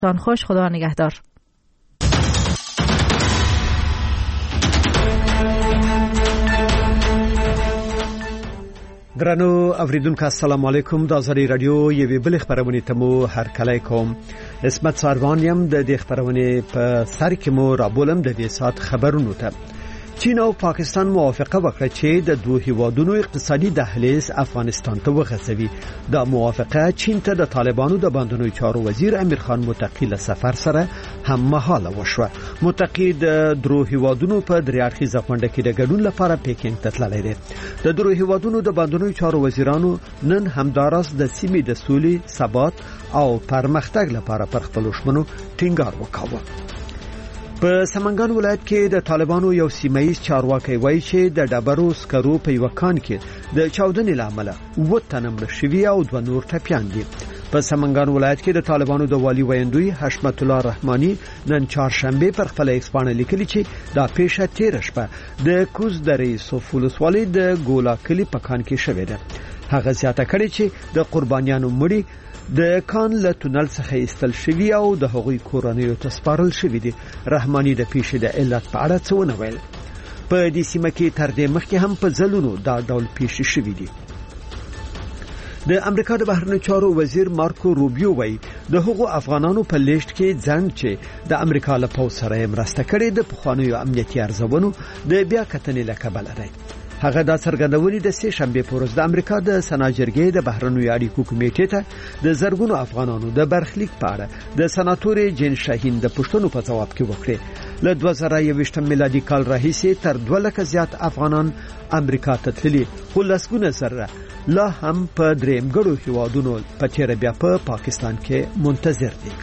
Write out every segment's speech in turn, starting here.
تان خوش، خدا نگهدار. درنو اوریدونکو السلام علیکم. د ازادي رادیو یوې بل خبرونه ته مو هرکلی کوم. اسمت ساروانیم د دې خبرونه په سر کې مو رابولم د دې سات خبرونو ته. چین او پاکستان موافقه وکړه چې د دوه هیوادونو اقتصادي دهلیز افغانستان ته وغځوي. دا موافقه چین ته د طالبانو د باندنوي چارو وزیر امیر خان متقی له سفر سره هم مهاله وشوه. متقی د دوه هیوادونو په دریاړخیزه غونډه کې د ګډون لپاره پیکینګ ته تللی دی. د دوه هیوادونو د باندنوي چارو وزیرانو نن همداراز د سیمې د سولې، ثبات او پرمختګ لپاره پر خپل ژمنو ټینګار وکاوه. په سمنګان ولایت کې د طالبانو یو سیمایي چارواکي وایي چې د ډبرو سکرو په یو کان کې د چاودنې لامل و تنمړ شوی او دوه نور ټپيان دي. په سمنګان ولایت کې د طالبانو د والی ویندوی حشمت الله رحماني نن چهارشنبه پر خپل ایکسپانه لیکلي چې دا پیښه تیر شپه د کوز درې سوفولس والی د ګولا کلی په کان کې شوې ده. هغه زیاته کړي چې د قربانیانو مړي د کان له تونل څخه ایستل شوی او د هغوی کورنیو ته سپارل شوی دي. رحماني د پیښې د علت په اړه څه ونه ویل. په دې سیمه کې تر دې مخکې هم په ځلونو دا ډول پیښې شوې دي. د امریکا د بهرنیو چارو وزیر مارکو روبیو وایي د هغو افغانانو په لیست کې ځان چې د امریکا له پوځ سره مرسته کړې د پخوانیو امنیتي ارزونو د بیا کتنې له کبله دی. هغه دا څرګندونې د سه شنبه په ورځ د امریکا د سناجرګۍ د بهرنیو اړیکو کمیټې ته د زرګونو افغانانو د برخلیک په اړه د سناتور جین شاهین د پښتنو په جواب کې وکړه. له 2021 میلادي کال راهیسې تر 2 لک زیات افغانان امریکا ته تللي، خو لسګونه زره لا هم په دریم ګړو هیوادونو په تیر بیا په پاکستان کې منتظر دي.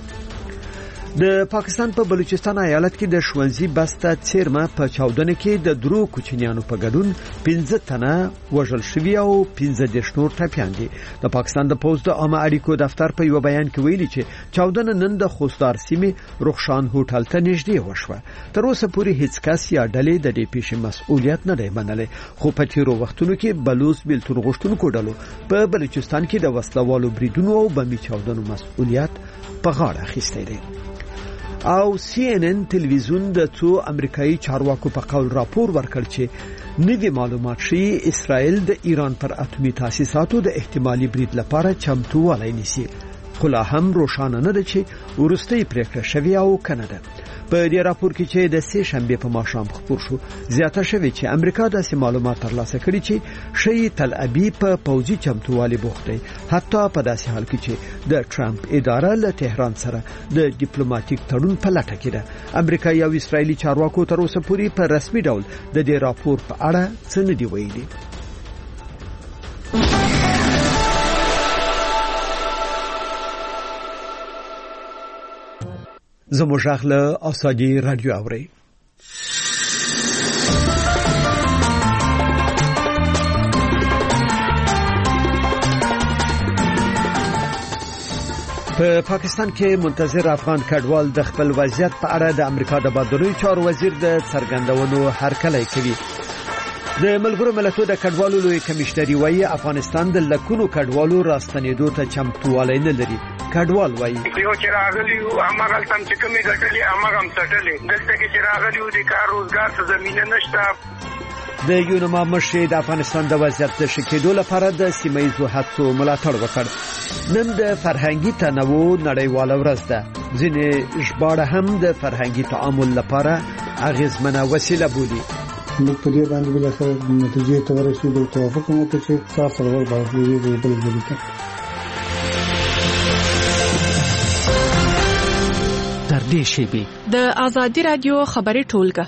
د پاکستان په بلوچستان ایالت کې د شونزي بسته چیرمه په چاودنه کې د درو کوچنیانو په ګډون 15 تنه وژل شوي او 15 نور ټپيان دي. د پاکستان د پوز د عامه اړیکو دفتر په یو بیان کې ویلي چې چاودنه نن د خوستار سیمې رخشان هوټل ته نږدې وشوه. تر اوسه پورې هیڅ کس یا ډلې د دې پیښې مسؤلیت نه دی منلی، خو په تیرو وختونو کې بلوچ بیلتون غوښتونکو ډلو په بلوچستان کې د وسلوالو بریدونو او بمي چاودنو مسؤلیت په غاړه اخیستی دی. او CNN تلویزیون د څو امریکایي چارواکو په قول راپور ورکړ چې نوي معلومات شي اسرائیل د ایران پر اتمی تاسیساتو د احتمالي برید لپاره چمتووالی نیسي، خو لا هم روښانه نه ده چې وروستۍ پریکړه شوې او کنه ده. په دې راپور کې چې د سه شنبه په ماښام خبر شو زیاته شوې چې امریکا داسې معلومات ترلاسه کړي چې شي تل ابیب په پوځي چمتووالي بوخت دی، حتی په داسې حال کې چې د ټرمپ اداره له تهران سره د ډیپلوماټیک تړون په لټه کې ده. امریکایي او اسرایلی چارواکو تر اوسه پورې په رسمي ډول د دې راپور په اړه څه نه دی ویلي. زموږ غله ازادي رادیو اوري. په پاکستان کې منتظر افغان کډوال د خپل وضعیت په اړه د امریکا د بهرنیو چارو وزیر د څرګندونو هرکلی کوي. د ملګرو ملتونو د کډوالو لوی کمشنري وایي افغانستان د لکونو کډوالو راستنېدو ته چمتووالی نه لري. کډوال وایي یو چې راغلی او امغه تم چې کومې ګټلې امغه هم څټلې، دلته کې چې راغلی او د کار روزګار څه زمينه نشته. د یونما مشر د افغانستان د وضعیت د ښه کېدو لپاره د سیمه‌ییزو هڅو ملاتړ وکړ. نن د فرهنګي تنوع نړیواله ورځ ده. ځینې ژباړه هم د فرهنګي تعامل لپاره اغیزمنه وسیله بولي. موږ په دې باندې بل څه نتیجې ته ورسېدو، توافق مو وکړ چې تاسو ورور باندې دې بل ځای در دې شیبې د ازادي رادیو خبري ټولګه.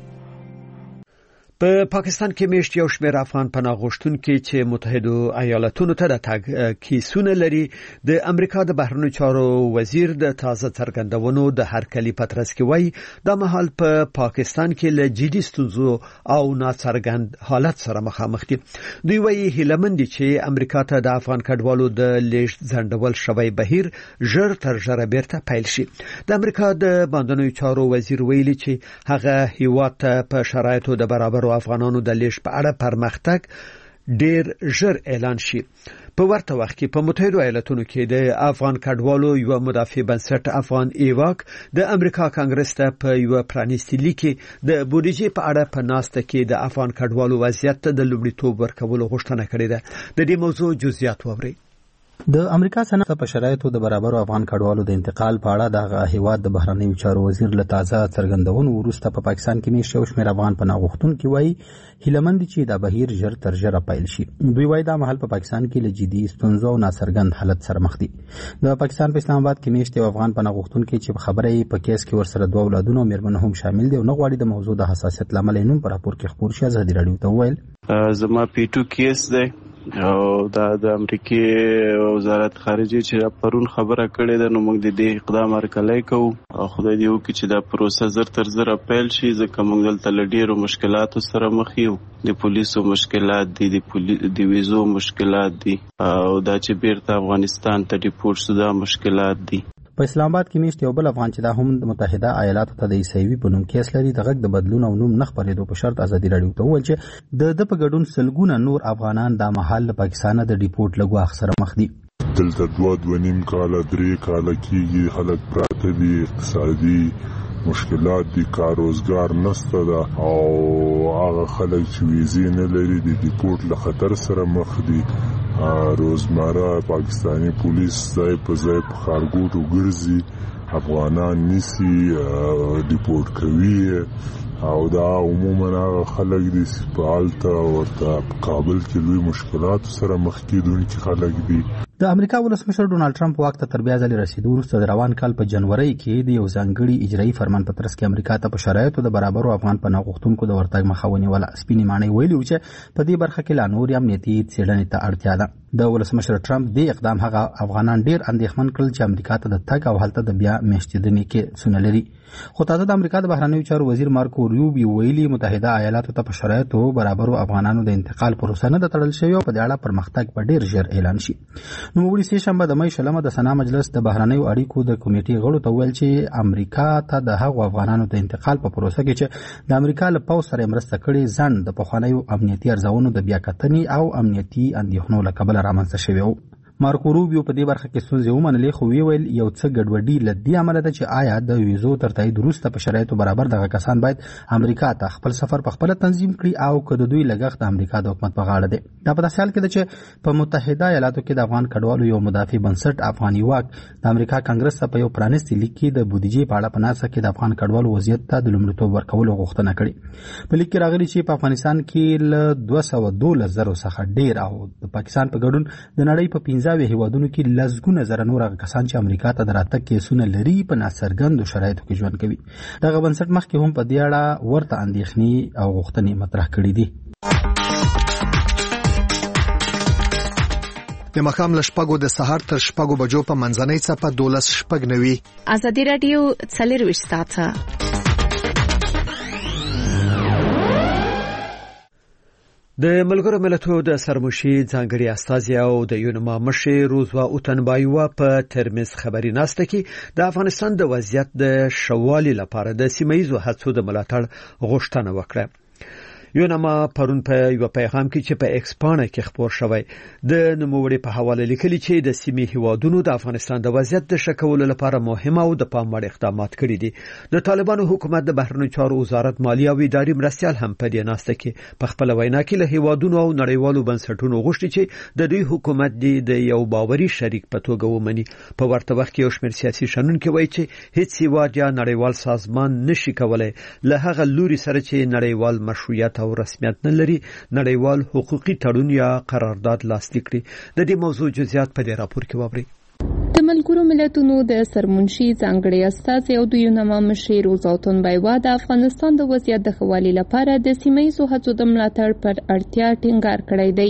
په پاکستان کې میشت یو شمېر افغان پناه غوښتونکي چې متحده ایالاتونو ته د تګ کیسونه لري د امریکا د بهرنیو چارو وزیر د تازه څرګندونو د هرکلی پترس کې وایي د مهال په پاکستان کې له جدي ستونزو او ناڅرګند حالت سره مخامخ دي. دوی وایي هیلمند دي چې امریکا ته د افغان کډوالو د لیږد ځنډول شوی بهیر ژر تر ژره بیرته پیل شي. د امریکا د باندنیو چارو وزیر ویلي چې هغه هیواد ته په شرایطو د برابر افغانانو د لیږد په اړه پرمختګ ډیر ژر اعلان شي. په ورته وخت کې په متحده ایالاتونو کې د افغان کډوالو یو مدافع بنسټ افغان ایواک د امریکا کانګرس ته په یو پرانیستي لیک د بودیجې په اړه په ناسته کې د افغان کډوالو وضعیت ته د لومړیتوب ورکولو غوښتنه کړې ده. د دې موضوع جزئیات واورئ. د امریکا سنت په شرایطو د برابرو افغان کډوالو د انتقال په اړه د هیواد د بهرنیو چارو وزیر له تازه څرګندونو وروسته په پاکستان کې میشته شمیر افغان پناه غوښتونکي وایي هیلمند چې دا بهیر ژر تر ژره پیل شي. دوی وایي دا مهال په پاکستان کې له جدي ستونزو او ناڅرګند حالت سره مخ دي. د پاکستان په اسلام آباد کې میشته افغان پناه غوښتونکي چې خبرې په کیس کې ورسره دوه اولادونه او میرمن هم شامل دي او نه غواړي د موضوع د حساسیت لامل نوم پر راپور کې خبر شي. ازادي رادیو ته ویل زما پی2 کیس دی او د امریکای وزارت خارجه چې پرون خبره کړې ده نو موږ د دې اقدام هرکلی کوو او خدای دې وکړي چې دا پروسه زر تر زر پیل شي ځکه موږ دلته له ډېرو مشکلاتو سره مخ یو. د پولیسو مشکلات دي، د ویزو مشکلات دي او دا چې بیرته افغانستان ته ډیپورټ شو دا مشکلات دي. په اسلام آباد کې میشته یو بل افغان چې دا هم د متحده ایالاتو ته د عیسوي په نوم کیس لري د غږ د بدلون او نوم نه خبرېدو په شرط ازادي رادیو ته وویل چې د په ګډون سلګونه نور افغانان د محل له پاکستان د ډیپورټ لګوا سره مخ دي. دلته 2.5 کاله 3 کاله کېږي خلک پراته دي، اقتصادي مشکلات دي، کار روزګار نشته ده او هغه خلک چې ویزې نه لري د ډیپورټ له خطر سره مخ دي. روزمره پاکستانی پولیس ځای په ځای په ښارګوټو ګرځي، افغانان نیسي، ډیپورټ کوي او دا عموما هغه خلک دي چې په هلته ورته په کابل کې لوی مشکلاتو سره مخ کېدونکي خلک دي. د امریکا ولسمشر ډونالد ټرمپ واک ته تر بیا ځلې رسیدو وروسته د روان کال په جنوري کې د یو ځانګړي اجرایي فرمان په ترڅ کې امریکا ته په شرایطو د برابرو افغان پناه غوښتونکو د ورتګ مخه ونیوله. سپینې ماڼۍ ویلي و چې په دې برخه کې لا نورې امنیتي څېړنې ته اړتیا ده. د ولسمشر ټرمپ دې اقدام هغه افغانان ډېر اندېښمن کړل چې امریکا ته د تګ او هلته د بیا میشتېدنې کې څونه لري. خو تازه د امریکا د بهرنیو چارو وزیر مارکو روبیو ویلي متحده ایالاتو ته په شرایطو برابرو افغانانو د انتقال پروسه نه ده تړل شوې او په دې اړه پرمختګ په ډېر ژر اعلان شي. نوموړي سهشنبه د مې شلمه د سنا مجلس د بهرنیو اړیکو د کمیټې غړو ته ویل چې امریکا ته د هغو افغانانو د انتقال په پروسه کې چې د امریکا له پوځ سره مرسته کړې ځنډ د پخوانیو امنیتي ارزونو د بیا کتنې او امنیتي اندېښنو له کبله رامنځته شوی و. مارکو روبیو په دې برخه کې ستونزې ومنلې خو ویل یو څه ګډوډي له دې امله ده چې آیا د ویزو تر تایید وروسته په شرایطو برابر دغه کسان باید امریکا ته خپل سفر په خپله تنظیم کړي او که د دوی لګښت د امریکا د حکومت په غاړه دی. دا په داسې حال کې ده چې په متحده ایالاتو کې د افغان کډوالو یو مدافع بنسټ افغان ایواک د امریکا کانګرس ته په یو پرانیستي لیک کې د بودیجې په اړه په ناسه کې د افغان کډوالو وضعیت ته د لومړیتوب ورکولو غوښتنه کړې. په لیک کې راغلي چې په افغانستان کې له 212,000 څخه ډېر او د پاکستان په ګډون د نړۍ په 15 هیوادونو کې لسګونه زره نور کسان چې امریکا ته د راتګ کیسونه لري په ناڅرګندو شرایطو کې ژوند کوي. دغه بنسټ مخکې هم په دې اړه ورته اندېښنې او غوښتنې مطرح کړې دي. د ماښام له 6 د سهار تر 6 بجو په منځنۍ څپه 12:09. ازادي رادیو 24 ساعته. د ملګرو ملتونو د سرمشي ځانګړي استازي او د یونما مشر روزوا اوتنبایوا په ترمز خبري ناسته کې د افغانستان د وضعیت د شوالي لپاره د سیمایي هڅو د ملاتړ غوښتنه وکړه. یونما پرون په یو پیغام کې چې په ایکسپانه کې خبر شوی د نوموړي په حواله لیکلي چې د سیمې هیوادونو د افغانستان د وضعیت د شکولو لپاره مهمه او د پام وړ اقدامات کړي دي. د طالبانو حکومت د بهرنیو چارو وزارت مالیه او اداري مرستيال هم په دې ناسته کې په خپل وینا کې له هیوادونو او نړیوالو بنسټونو غوښتي چې د دوی حکومت د یو باوري شریک په توګه ومني. په ورته وخت کې یو شمېر سیاسي شنونکي وایي چې هیڅ هیواد یا نړیوال سازمان نشي کولای له هغه لوري سره چې نړیوال مشروعیت او رسمیت نه لري نړیوال حقوقي تړون یا قرارداد لاسلیک کړي. د دې موضوع جزئیات په دې راپور کې واورئ. د ملګرو ملتونو د سرمنشي ځانګړي استازي او د یونما مشر روزوا اوتنبایوا د افغانستان د وضعیت د ښه والي لپاره د سیمه ییزو هڅو د ملاتړ پر اړتیا ټینګار کړی دی.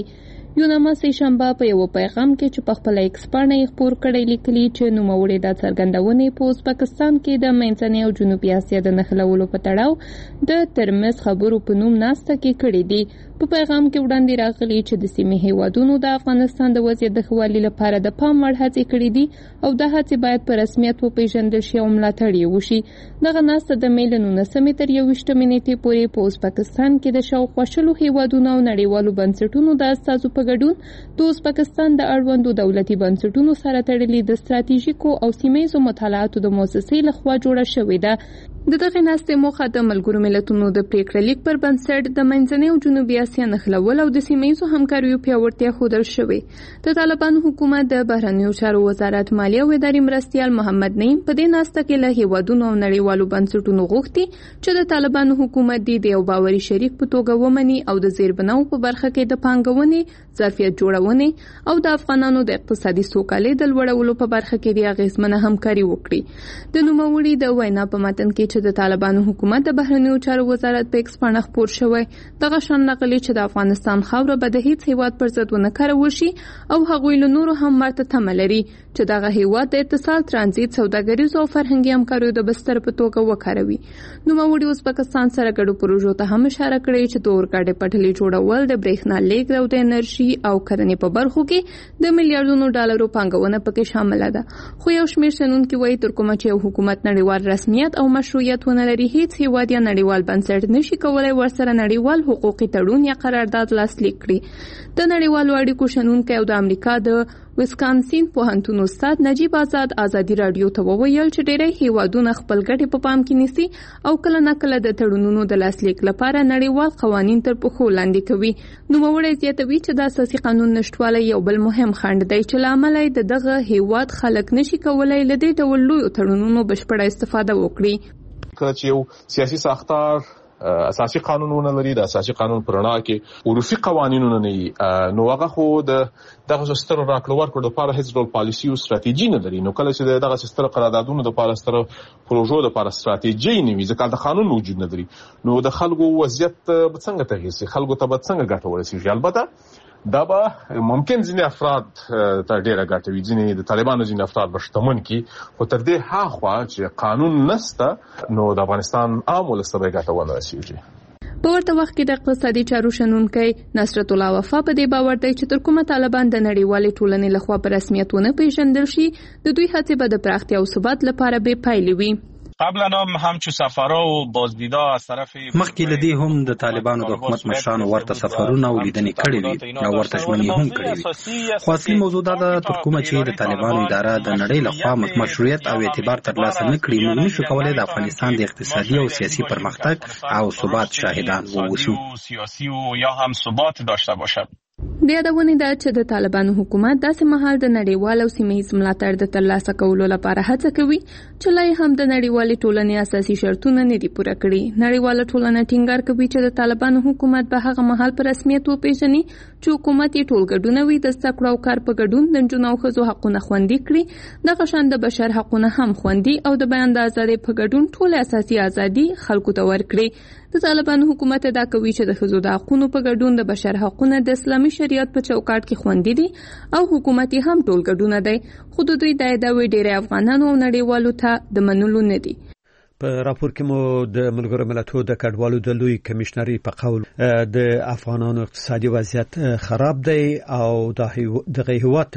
یوناما سه شنبه په یو پیغام کې چې په خپل ایکس باندې خبر کړی لیکلی چې نوموړي د څرګندونې په پاکستان کې د منځنۍ او جنوبي اسیا د نښلولو په تړاو د ترمذ خبرو په نوم ناسته کې کړی دی. په پیغام کې وړاندې راغلی چې د سیمې هیوادونو د افغانستان د وضعیت د ښه والي لپاره د پام وړ هڅې کړې دي او دا هڅې باید په رسمیت وپېژندل شي او ملاتړ یې وشي. دغه ناسته د مې له 19 تر 21 نیټې پورې په پاکستان کې د شاوخوا شلو هیوادونو او نړیوالو بنسټونو د استازو په ګډون د پاکستان د اړوندو دولتي بنسټونو سره تړلې د ستراتیژیکو او سیمه‌ییزو مطالعاتو د مؤسسې لخوا جوړه شوې ده. د دغه ناستې موخه د ملګرو ملتونو د پریکړه لیک پر بنسټ د منځنۍ او جنوبي اسیا نښلول او د سیمه‌ییزو همکاریو پیاوړتیا ښودل شوې. د طالبانو حکومت د بهرنیو چارو وزارت مالیه او اداري مرستیال محمد نعیم په دې ناسته کې له هیوادونو او نړیوالو بنسټونو غوښتي چې د طالبانو حکومت د یو باوري شریک په توګه ومني او د زیربناو په برخه کې د پانګونې ظرفیت جوړونې او د افغانانو د اقتصادي سوکالۍ د لوړولو په برخه کې د اغیزمنه همکاري وکړي. د نوموړي د وینا په متن کې چې د طالبانو حکومت د بهرنیو چارو وزارت په ایکس باندې خبر شوی دغه شان نقلی چې د افغانستان خاوره به د هیڅ هیواد پر ضد ونه کارول شي او هغوی له نورو هم مرته تمه لري چې دغه هیواد د اتصال ترانزیت سوداګریزو او فرهنګي همکاریو د بستر په توګه وکاروي. نوموړي اوس پاکستان سره ګډو پروژو ته هم اشاره کړې چې د اورګاډي پټلۍ جوړول د برېښنا لیږد او د انرژي او کرنې په برخو کې د میلیارډونو ډالرو پانګونه پکې شامل ده. خو یو شمېر شنونکي وایي تر کومه چې حکومت نړیوال رسمیت او مشروعیت ونه لري هیڅ هیواد یا نړیوال بنسټ نشي کولای ورسره نړیوال حقوقي تړون یا قرارداد لاسلیک کړي. د نړیوالو اړیکو شنونکی او د امریکا د ویسکانسین پوهنتون استاد نجیب آزاد ازادي رادیو ته وویل چې ډېری هیوادونه خپل ګټې په پام کې نیسي او کله نه کله د تړونونو د لاسلیک لپاره نړیوال قوانین تر پښو لاندې کوي. نوموړی زیاتوي چې د اساسي قانون نشټوالی یو بل مهم خنډ دی چې له امله د دغه هیواد خلک نشي کولای له دې ډول لویو تړونونو بشپړه استفاده وکړي. کله چې یو سیاسي ساختار اساسي قانونونه لري د اساسي قانون پرنا کې عرفي قوانینونه نه نو هغه خو دغه ستر راکړو ورکړو لپاره هیڅ ډول پالیسي او ستراتیژي نه لري. نو کله چې دغه ستر قراردادونو لپاره ستر پروژو لپاره ستراتیژي نه وي ځکه د قانون وجود نه لري نو د خلکو وضعیت څنګه تغیر شي خلکو ته به څنګه ګټه ورسیږي. البته دا به ممکن ځینې افراد ته ډیره ګټه وي ځینې د طالبانو ځینې افراد به شتمن کی خو تر دې هاخوا چې قانون نشته نو د افغانستان عام ولس ته ګټه ونه رسیږي. په ورته وخت کې د اقتصادي چارو شنونکی نصرت الله وفا په دې باور دی چې تر کومه طالبان د نړیوالې ټولنې لخوا په رسمیت ونه پیژندل شي د دوی هڅې به د پراختیا او ثبات لپاره بې پایلې وي. قبلا هم چې سفرها او بازدیدها از طرف مخکې لدی هم د طالبانو د حکومت مشرانو ورته سفرونه او لیدنې کړې وي او ورته ژمنې هم کړې وي. خو اصلي موضوع دا ده تر کومه چې د طالبانو اداره د نړۍ لخوا مشروعیت او اعتبار ترلاسه نه کړي موږ نشو کولای د افغانستان د اقتصادي او سیاسي پرمختګ او ثبات شاهدان واوسو. سیاسي او یا هم ثبات داشته باشد. د یادونې ده چې د طالبانو حکومت داسې مهال د نړیوال او سیمه‌ییز ملاتړ د ترلاسه کولو لپاره هڅه کوي چې لا هم د نړیوالې ټولنې اساسي شرطونه نه دي پوره کړي. نړیواله ټولنه ټینګار کوي چې د طالبانو حکومت به هغه مهال په رسمیت وپیژني چې حکومت یې ټولګډونه وي د زده کړو او کار په ګډون د نجونو او ښځو حقونه خوندي کړي. دغه شان د بشر حقونه هم خوندي او د بیان د ازادۍ په ګډون ټول اساسي ازادي خلکو ته ورکړي. د طالبانو حکومت دا کوي چې د ښځو د حقونو په ګډون د بشر حقونه د اسلامي شریعت په چوکاټ کې خوندي دي او حکومت هم ټولګډونه دی خو د دوی د ادعوی ډېری افغانانو او نړیوالو ته د منلو نه دي. په راپور کې مو د ملګرو ملتونو د کډوالو د لوی کمشنري په قول د افغانانو اقتصادي وضعیت خراب دی او دغه هیواد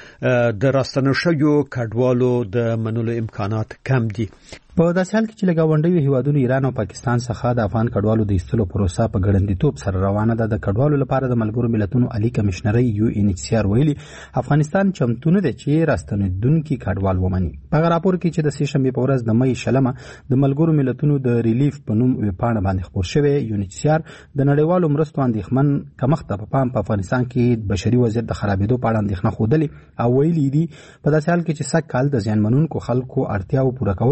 د راستنو شویو کډوالو د منلو امکانات کم دي. په داسې حال کې چې لګاونډیو هیوادونو ایران او پاکستان څخه د افغان کډوالو د ایستلو پروسه په ګړندیتوب سره روانه ده. د کډوالو لپاره د ملګرو ملتونو عالی کمشنري UNHCR ویلي افغانستان چمتو نه دی چې راستنیدونکي کډوال ومني. په راپور کې چې د سې شنبې په ورځ د مې شلمه د ملګرو ملتونو د ریلیف په نوم ویبپاڼه باندې خپور شوی UNHCR د نړیوالو مرستو اندېښمن کمښت په افغانستان کې بشري وضعیت د خرابېدو په اړه اندېښنه ښودلې او ویلي دي په داسې حال کې چې سږ کال د زیانمنونکو خلکو اړتیاو پوره کولو لپاره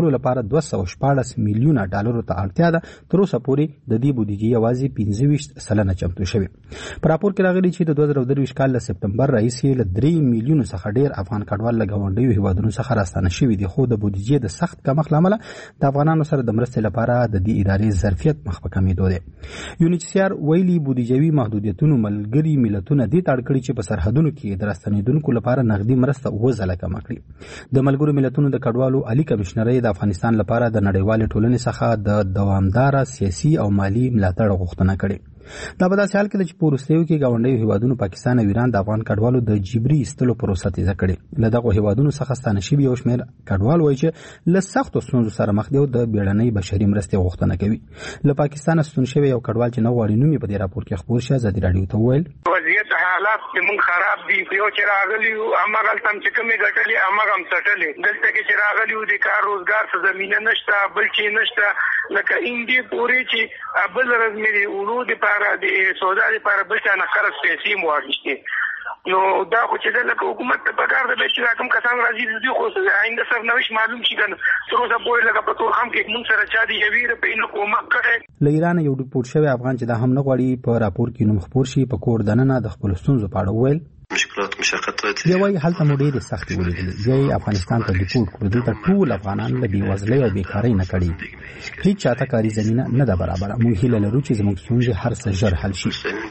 214 میلیونه ډالرو ته اړتیا ده. تر اوسه پورې د دې بودیجې یوازې 25% چمتو شوی. په راپور کې راغلي چې د 2023 کال له سپتمبر راهیسې له 3 میلیونو څخه ډیر افغان کډوال له ګاونډیو هیوادونو څخه راستانه شوي دي، خو د بودیجې د سخت کمښت له امله د افغانانو سره د مرستې لپاره د دې ادارې ظرفیت مخ په کمیدو دی. UNHCR ویلي بودیجوي محدودیتونو ملګري ملتونه دې ته اړ کړي چې په سرحدونو کې د راستنېدونکو لپاره نغدي مرسته وځله کمه کړي. د ملګرو ملتونو د کډوالو عالی کمشنرۍ د افغانستان لپاره د نړیوالې ټولنې څخه د دوامداره سیاسي او مالی ملاتړ غوښتنه کړې. دا په داسې حال کې چې په وروستیو کې ګاونډیو هیوادونو پاکستان او ایران د افغان کډوالو د جبري ایستلو پروسه تیزه کړې. له دغو هیوادونو څخه ستانه شوي یو شمېر کډوال وایي چې له سختو ستونزو سره مخ دي او د بیړنۍ بشري مرستې غوښتنه کوي. له پاکستانه ستون شوی یو کډوال چې نه غواړي نوم یې په دې راپور کې خپور شي ازادي راډیو ته وویل وضعیت حالات زموږ خراب دي. یو چې راغلي یو هماغه تم چې کومې ګټلې هماغه هم څټلې. دلته کې چې راغلي یو د کار روزګار څه زمینه نشته، بل چې نشته لکه اندی پوری چې بل ورځ مې ورود لپاره د سودا لپاره بل څه نه خرڅ پیسې مو واغشتي. نو دا خو چې د حکومت په کار د چې راکم کسان راځي دوی خو آینده سرنوشت معلوم شي کنه. تر اوسه پورې لکه په تور هم کې موږ سره چا دی یویر په انو کومک کړي. له ایران یو ډیپورټ شوی افغان چې دا هم نه غواړي په راپور کې نوم خپور شي په کور دننه د خپل ستونزو په اړه ویل مشکلات مشقت یوای هلته مو ډېرې سختۍ ولیدلې. یې افغانستان ته ډیپورټ کړو. دلته ټول افغانان له بېوزلۍ او بیکارۍ نه کړي. هیڅ چاته کاري زمینه نه ده برابره. موږ هیله لرو چې زموږ ستونزې هر څه ژر حل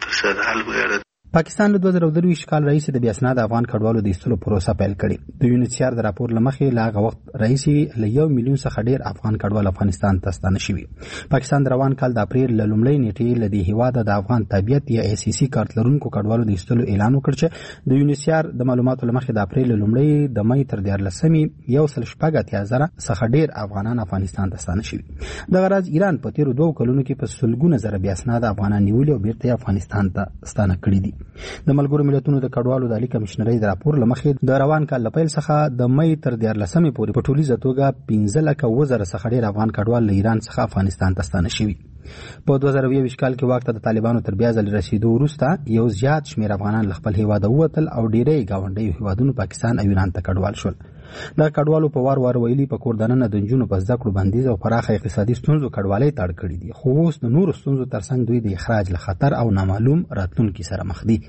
شي. پاکستان له 2023 کال راهیسې د بې اسناده افغان کډوالو د ایستلو پروسه پیل کړې. د UNHCR د راپور له مخې له هغه وخت راهیسې له 1 میلیون څخه ډیر افغان کډوال افغانستان ته ستانه شوي. پاکستان د روان کال د اپریل له لومړۍ نیټې له دې هیواده د افغان تابعیت یا ACC کارت لرونکو کډوالو د ایستلو اعلان وکړ چې د UNHCR د معلوماتو له مخې د اپریل له لومړۍ د مې تر 14 1.8 څخه ډیر افغانان افغانستان ته ستانه شوي. دغه راز ایران په تیرو 2 کلونو کې په سلګونه زره بې اسناده افغانان نیولي او بیرته افغانستان ته ستانه کړي دي. د ملګرو ملتونو د کډوالو د عالی کمشنرۍ د راپور له مخې د روان کال له پیل څخه د مې تر 14 پورې په ټولیزه توګه 15,000 څخه ډیر افغان کډوال له ایران څخه افغانستان ته ستانه شوي. په 2020 کال کې واک ته د طالبانو تر بیا ځل رسیدو وروسته یو زیات شمېر افغانان له خپل هیواده ووتل او ډیری ګاونډیو هیوادونو پاکستان او ایران ته کډوال شول. د کډوالو په وار ویلي په کور دننه د نجونو په زده کړو بندیز او پراخه اقتصادي ستونزو کډوالۍ ته اړ کړي دي. خو اوس د نورو ستونزو ترڅنګ دوی د اخراج له خطر او نامعلوم راتلونکي سره مخ دي.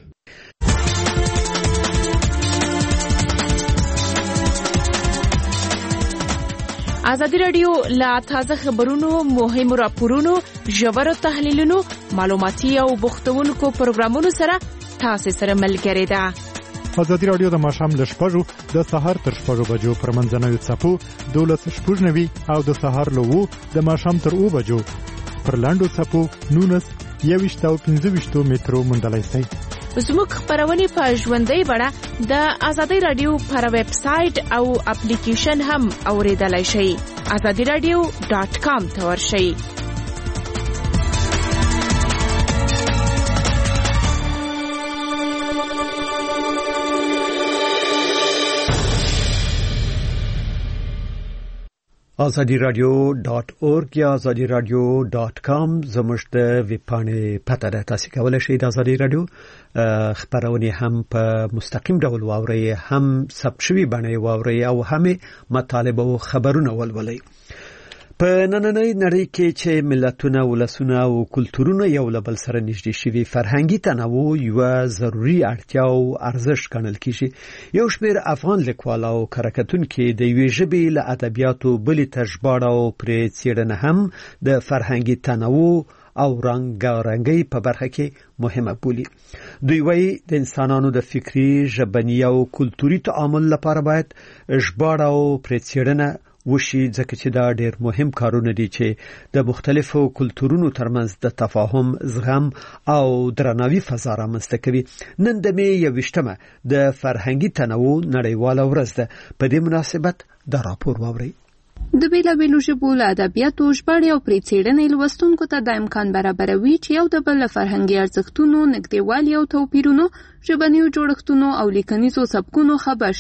ازادي راډیو لا تازه خبرونو، مهمو راپورونو، ژورو تحلیلونو، معلوماتي او بوختونکو پروګرامونو سره تاسو سره ملګری ده. ازادي راډیو د ماښام له 6 د سهار تر 6 بجو پر منځنوي څپو 12:09 او د سهار له 2 د ماښام تر 2 بجو پر لاندو څپو 19 او 15 مترو موندلای شئ. زموږ خبرونه په ژوندۍ بڼه د ازادي راډیو پر ویب سټ او اپلیکیشن هم اوریدلای شئ. azadiradio.com ته ورشئ. azadiradio.org یا azadiradio.com زموږ د ویب پاڼې پته ده. تاسو کولای شئ د ازادي رادیو خبرونه هم په مستقیم ډول واورئ، هم ثبت شوي بڼه واورئ او هم مطالب او خبرونه ولولئ. په نننۍ نړۍ کې چې ملتونه، ولسونه او کلتورونه یو له بل سره نږدې شوي، فرهنګي تنوع یو ضروري اړتیا او ارزښت ګڼل کیږي. یو شمېر افغان لیکوال او کارکتونکي د یوې ژبې له ادبیاتو بلې ته ژباړه او پرې څېړنه هم د فرهنګي تنوع او رنګارنګۍ په برخه کې مهمه بولي. دوی وايي د انسانانو د فکری، ژبني او کلتوري تعامل لپاره باید ژباړه او پرې څېړنه وشي، ځکه چې دا ډېر مهم کارونه دي چې د مختلفو کلتورونو ترمنځ د تفاهم، زغم او درناوي فضا رامنځته کوي. نن د مې 21 د فرهنګي تنوع نړیواله ورځ ده. په دې مناسبت دا راپور واورئ. د بیلابیلو ژبو له ادبیاتو، ژباړې او پرې څېړنې لوستونکو ته دا امکان برابروي چې یو د بل له فرهنګي ارزښتونو، نږدېوالي او توپیرونو، ژبنیو جوړښتونو او لیکنیزو سبکونو خبر شي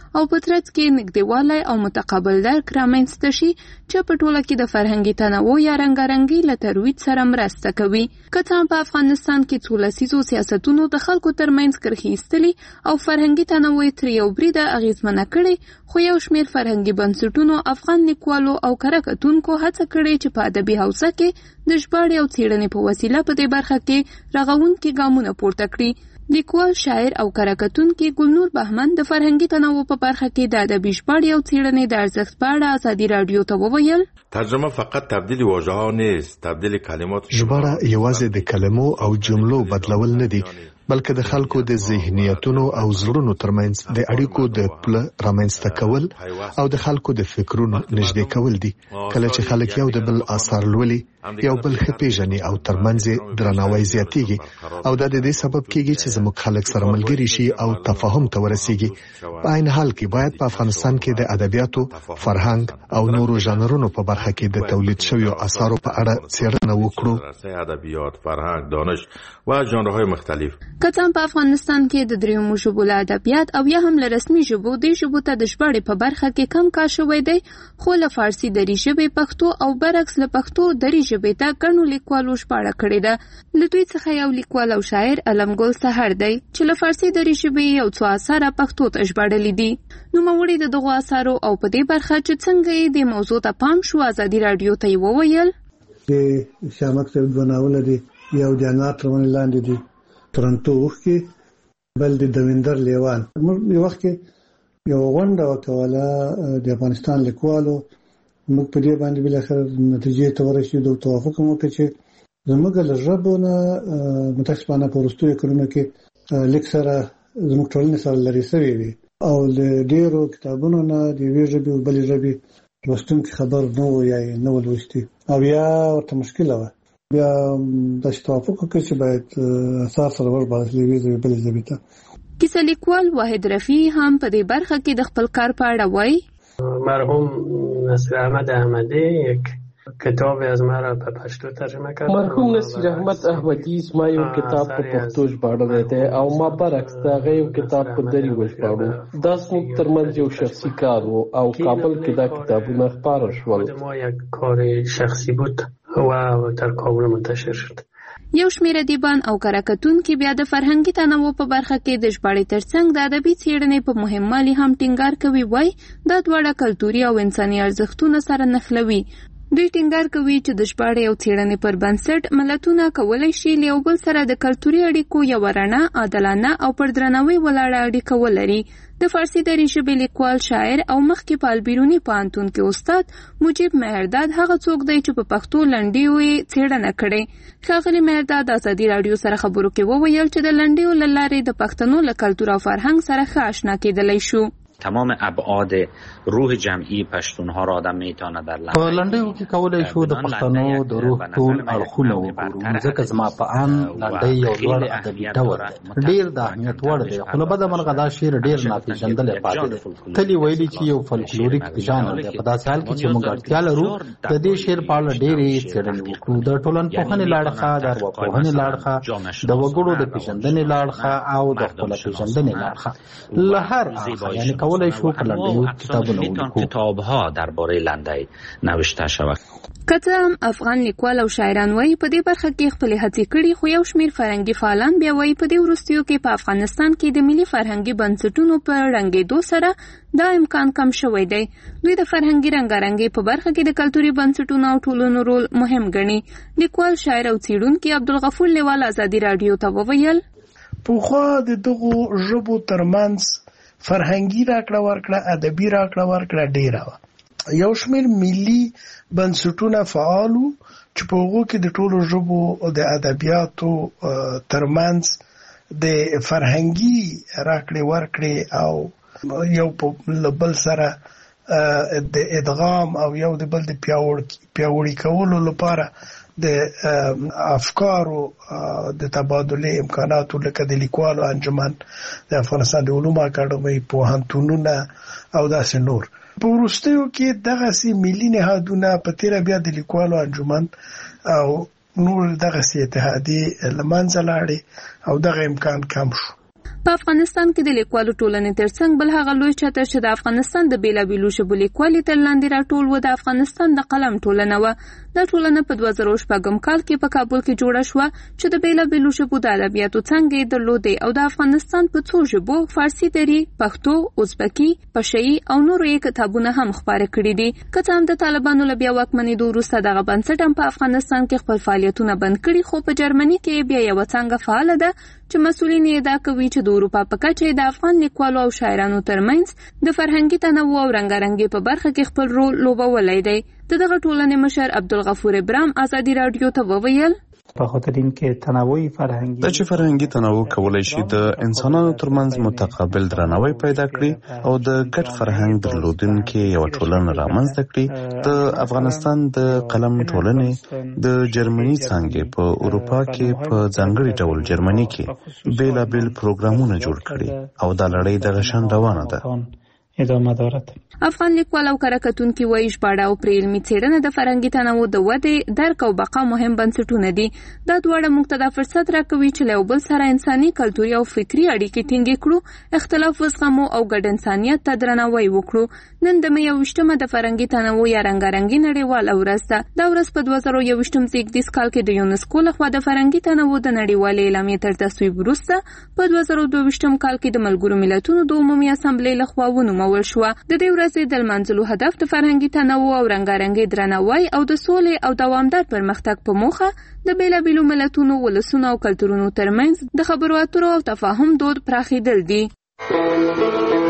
او په ترڅ کې نږدېوالی او متقابل درک رامنځته شي چې په ټوله کې د فرهنګي تنوع یا رنګارنګۍ له ترویج سره مرسته کوي. که څه په افغانستان کې څو لسیزو سیاستونو د خلکو ترمنځ کرښې ایستلي او فرهنګي تنوع تر یو بریده اغېزمنه کړې، خو یو شمېر فرهنګي بنسټونو افغان لیکوالو او کره کتونکو هڅه کړې چې په ادبي حوزه کې د ژباړې او څېړنې په وسیله په دې برخه کې رغونکي ګامونه پورته کړي. لیکوال، شاعر او کره کتونکي ګلنور بهمن د فرهنګي تنوع په برخه کې د ادبي ژباړې او څېړنې د ارزښت په اړه ازادي راډیو ته وویل: ترجمه فقط تبدیل واژه‌ها نیست، تبدیل کلمات. ژباړه یوازې د کلمو او جملو بدلول نه دي، بلکې د خلکو د ذهنیتونو او زړونو ترمنځ د اړیکو د پله رامنځته کول او د خلکو د فکرونو نږدې کول دي. کله چې خلک یو د بل آثار لولي، یو بل ښه پیژني او ترمنځ درناوی زیاتیږي، او دا د دې سبب کیږي چې زموږ خلک سره ملګري شي او تفاهم ته ورسیږي. په عین حال کې باید په افغانستان کې د ادبیاتو، فرهنګ او نورو ژانرونو په برخه کې د تولید شویو آثارو په اړه څېړنه وکړو. ادبیات، فرهنګ، دانش و ژانرهای مختلف. که څه په افغانستان کې د دریمو ژبو له ادبیات او یا هم له رسمي ژبو د ژبو ته د ژباړې په برخه کې کم کار شوی دی، خو له فارسي دري ژبې پښتو او برعکس له پښتو دري ژبې ته ګڼو لیکوالو ژباړه کړې ده. له دوی څخه یو لیکوال او شاعر علمګل سحر دی چې له فارسي دري ژبې یو څو اثاره پښتو ته ژباړلي دي. نوموړي د دغو اثارو او په دې برخه چې څنګه یې د موضوع ته پام شو ازادي راډیو ته یې وویل: د شامک صاحب دوه ناوله دي، یو د انار تر ونې لاندې دي، تورنټو کې، بل د دویندر لیوان. موږ یو وخت کې یو غونډه وکوله د افغانستان لیکوالو، موږ په دې باندې بل اخر نتیجې ته ورسېدو، توافق مو وکړ چې زموږ له ژبو نه متاسفانه په وروستیو کلونو کې لیک سره زموږ ټولنې سره لرې سوي وي، او له ډېرو کتابونو نه د یوې ژبې او بلې ژبې لوستونکي خبر نه و یا یې نه و لوستي، او یا ورته مشکله وه. بیا داسې توافق وکړ چې باید اثار سره ورباړل یوې ژبې بلې ژبې ته. کیسه لیکوال واحد رفیع هم په دې برخه کې د خپل کار په اړه وایي: مرحوم نصیر احمد احمدی یک کتاب از ما را په پښتو ترجمه کړ. مرحوم نصیر احمد احمدی ما یو کتاب په پښتو ژباړلی دی او ما برعکس د هغه یو کتاب په دري وژباړو. دا زموږ ترمنځ یو شخصي کار و او کابل کې دا کتابونه خپاره شول. ما یک کار شخصي بود و در کابل منتشر شد. یو شمېر ادیبان او کره کتونکي بیا د فرهنګي تنوع په برخه کې د ژباړې ترڅنګ د ادبي څېړنې په مهموالي هم ټینګار کوي. وایي دا دواړه کلتوري او انساني ارزښتونه سره نښلوي. دوی ټینګار کوي چې د ژباړې او څېړنې پر بنسټ ملتونه کولی شي له یو بل سره د کلتوري اړیکو یوه رڼه، عادلانه او پر درناوي ولاړه اړیکه ولري. د فارسي دري ژبې لیکوال، شاعر او مخکې په البیروني پوهنتون کې استاد مجیب مهرداد هغه څوک دی چې په پښتو لنډیو یې څېړنه کړې. ښاغلي مهرداد ازادي راډیو سره خبرو کې وویل چې د لنډیو له لارې د پښتنو له کلتور او فرهنګ سره ښه آشنا کېدلی شو. تمام ابعاد روح جمعی پښتونها را آدم میتونه در په لنډیو کې کولای شو د پښتنو د روح ټول اړخونه وګورو، ځکه زما په ان لنډۍ یو لوړ ادبي ډول دی، ډېر د اهمیت وړ دی، خو له بده مرغه دا شعر ډېر ناپېژندلی پاتې دی. تل یې ویلي چې یو فولکلوریک ژانر دی. په داسې حال کې چې موږ اړتیا لرو د دې شعر په اړه ډېرې څېړنې وکړو، د ټولنپوهنې له اړخه، د ارواپوهنې له اړخه، د وګړو د پېژندنې له اړخه او د خپله پېژندنې له اړخه، له هر اړخه یعنې کولای شو په لنډیو کتابونه ولیکو. کتاب‌ها درباره لنډۍ نوشته شود. که څه هم افغان لیکوال او شاعران وایي په دې برخه کې خپلې هڅې کړي، خو یو شمېر فرهنګي فعالان بیا وایي په دې وروستیو کې په افغانستان کې د ملي فرهنګي بنسټونو په ړنګېدو سره دا امکان کم شوی دی. دوی د فرهنګي رنګارنګۍ په برخه کې د کلتوري بنسټونو او ټولنو رول مهم ګڼي. لیکوال، شاعر او څېړونکی عبدالغفور لیوال ازادي راډیو ته وویل: پخوا د دغو ژبو ترمنځ فرهنګي راکړه ورکړه، ادبي راکړه ورکړه ډیره وه. یو شمېر ملي بنسټونه فعال وو چې په هغو کې د ټولو ژبو د ادبیاتو ترمنځ د فرهنګي راکړې ورکړې او یو په بل سره د ادغام او یو د بل د پیاوړي کولو لپاره د افکارو د تبادله امکاناتو لکه د لیکوالو انجمن، د افغانستان د علومو اکاډمۍ، پوهنتونونه او داسې نور. په وروستیو کې دغسې ملي نهادونه په تېره بیا د لیکوالو انجمن او نور دغسې اتحادیې له منځه لاړې او دغه امکان کم شو. په افغانستان کې د لیکوالو ټولنې ترڅنګ بل هغه لوی چتر چې د افغانستان د بیلابیلو ژبو لیکوالې تر لاندې راټول و د افغانستان د قلم ټولنه و. دا ټولنه په 2006 کال کې په کابل کې جوړه شوه چې د بیلابیلو ژبو د ادبیاتو څنګه یې درلودې او د افغانستان په څو ژبو فارسی دری، پښتو، ازبکی، پشه‌ای او نورو یې کتابونه هم خپاره کړي دي. که څه هم د طالبانو له بیا واکمنېدو وروسته دغه بنسټ هم په افغانستان کې خپل فعالیتونه بند کړي، خو په جرمني کې بیا یوه څانګه فعاله ده چې مسؤلین یې ادعا کوي چې د اروپا په کچه د افغان لیکوالو او شاعرانو ترمنځ د فرهنګي تنوع او رنګارنګۍ په برخه کې خپل رول لوبولی دی. دغه ټولنې مشر عبدالغفور ابراهیم ازادي رادیو ته وویل په خاطر اینکه تنوع فرهنګي د چې فرهنګي تنوع کولای شي د انسانانو ترمنځ متقابل درناوی پیدا کړي او د ګډ فرهنګ درلودونکو یو ټولنه رامنځته کړي. د افغانستان د قلم ټولنې د جرمني څنګه په اروپا کې په ځانګړي ډول جرمني کې بیلابل پروګرامونه جوړ کړي او دا لړۍ د غشن روانه ده. ادامه دارد. افغان لیکوال او کارکتونکي وایي ژباړه او پرې علمي څېړنه د فرهنګي تنوع د ودې، درک او بقا مهم بنسټونه دي. دا دواړه موږ ته دا فرصت راکوي چې له یو بل سره انساني، کلتوري او فکري اړیکې ټینګې کړو، اختلاف وزغمو او ګډ انسانیت ته درناوی وکړو. نن د مې 21مه د فرهنګي تنوع یا رنګارنګي نړیواله ورځ ده. دا ورځ په 2021 زیږدیز کال کې د یونسکو لخوا د فرهنګي تنوع د نړیوالې اعلامیې تر تصویب وروسته په 2022 کال کې د ملګرو ملتونو د عمومي اسامبلې لخوا ونومول شوه. د دې ورځې د لمانځلو هدف د فرهنګي تنوع او رنګارنګۍ درناوی او د سولې او دوامدار پرمختګ په موخه د بیلابیلو ملتونو، ولسونو او کلتورونو ترمنځ د خبرو اترو او تفاهم دود پراخېدل دي.